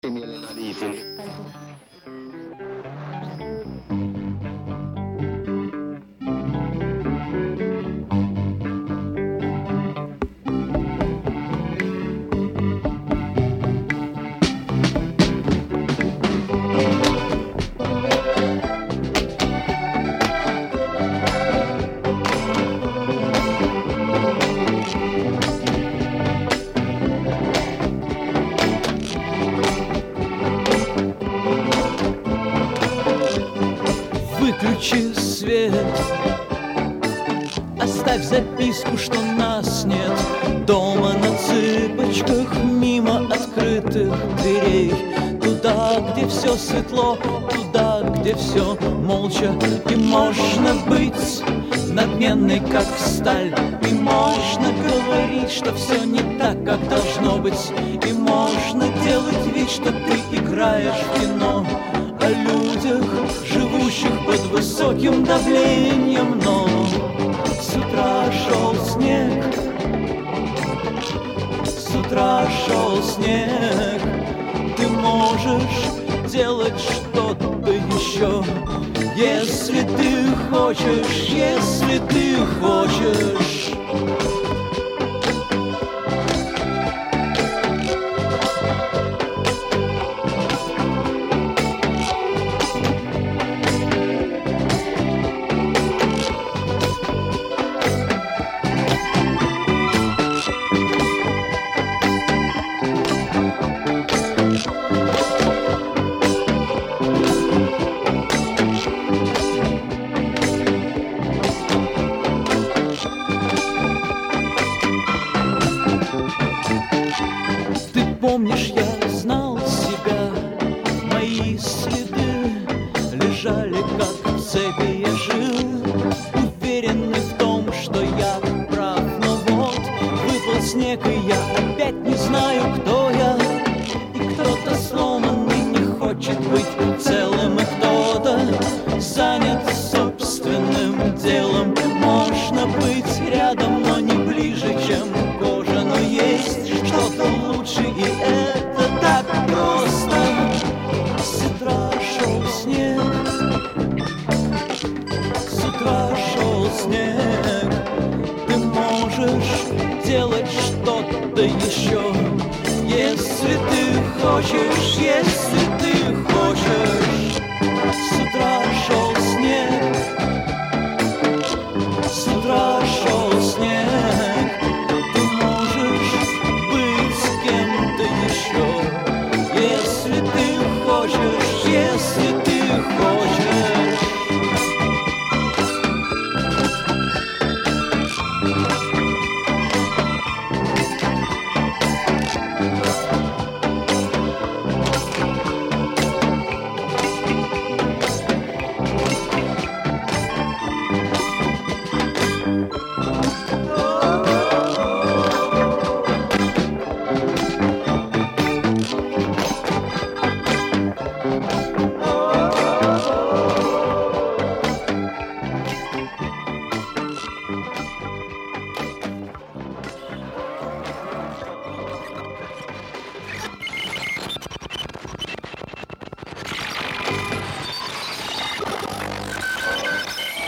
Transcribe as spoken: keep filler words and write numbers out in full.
Выключи свет, оставь записку, что нас нет дома. На цыпочках мимо открытых дверей, туда, где все светло, туда, где все молча. И можно быть надменной, как сталь, и можно говорить, что все не так, как должно быть, и можно делать вид, что ты играешь в кино о людях, живущих под высоким давлением. Но с утра шел снег, с утра шел снег. Ты можешь делать что-то еще, если ты хочешь, если ты хочешь. Помнишь, я знал себя, мои следы лежали как в цепи. Я жил, уверенный в том, что я прав. Но вот выпал снег, и я опять не знаю, кто я. И кто-то сломанный не хочет быть целым, и кто-то занят собственным делом. Можно быть рядом, но не ближе, чем кожа. Но есть что-то лучше, и это так просто. С утра шел снег, с утра шел снег. Ты можешь делать что-то еще, если ты хочешь, если ты хочешь. С утра шел снег, с утра шел снег. Ты можешь быть с кем-то еще, если ты хочешь.